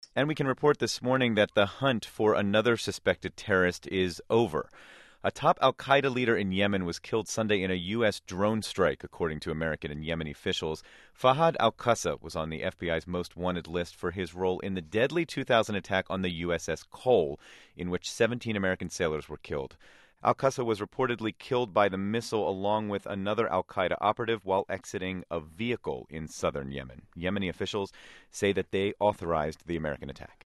And we can report this morning that the hunt for another suspected terrorist is over. A top al Qaeda leader in Yemen was killed Sunday in a U.S. drone strike, according to American and Yemeni officials. Fahad al Qassa was on the FBI's most wanted list for his role in the deadly 2000 attack on the USS Cole, in which 17 American sailors were killed. Al Qassa was reportedly killed by the missile along with another al Qaeda operative while exiting a vehicle in southern Yemen. Yemeni officials say that they authorized the American attack.